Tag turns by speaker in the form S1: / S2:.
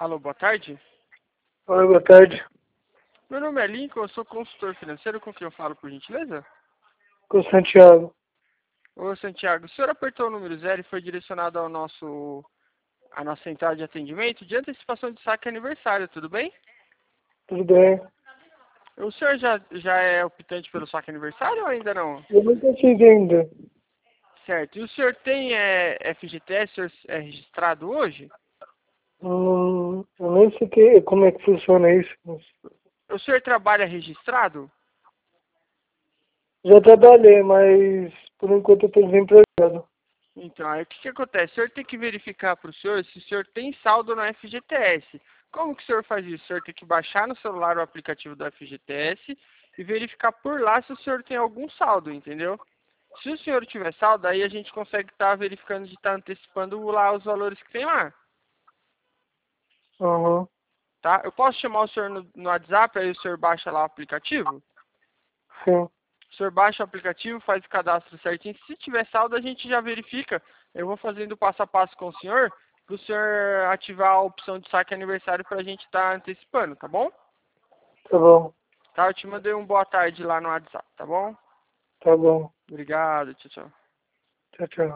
S1: Alô, boa tarde.
S2: Oi, boa tarde.
S1: Meu nome é Lincoln, eu sou consultor financeiro, com quem eu falo, por gentileza?
S2: Com o Santiago.
S1: Ô, Santiago, o senhor apertou o número 0 e foi direcionado à nossa central de atendimento de antecipação de saque aniversário, tudo bem?
S2: Tudo bem?
S1: O senhor já é optante pelo saque aniversário ou ainda não?
S2: Eu nunca fiz ainda.
S1: Certo. E o senhor tem FGTS, o senhor é registrado hoje?
S2: Eu nem sei como é que funciona isso. Mas
S1: O senhor trabalha registrado?
S2: já trabalhei, mas por enquanto eu estou desempregado.
S1: Então, aí o que acontece? O senhor tem que verificar para o senhor se o senhor tem saldo no FGTS. Como que o senhor faz isso? O senhor tem que baixar no celular o aplicativo do FGTS e verificar por lá se o senhor tem algum saldo, entendeu? Se o senhor tiver saldo, aí a gente consegue estar verificando de estar antecipando lá os valores que tem lá,
S2: Aham.
S1: tá? Eu posso chamar o senhor no WhatsApp, aí o senhor baixa lá o aplicativo?
S2: Sim.
S1: O senhor baixa o aplicativo, faz o cadastro certinho. Se tiver saldo, a gente já verifica. Eu vou fazendo passo a passo com o senhor, para o senhor ativar a opção de saque aniversário para a gente estar antecipando, tá bom?
S2: Tá bom.
S1: Tá, eu te mandei um boa tarde lá no WhatsApp, tá bom?
S2: Tá bom.
S1: Obrigado, tchau, tchau.
S2: Tchau, tchau.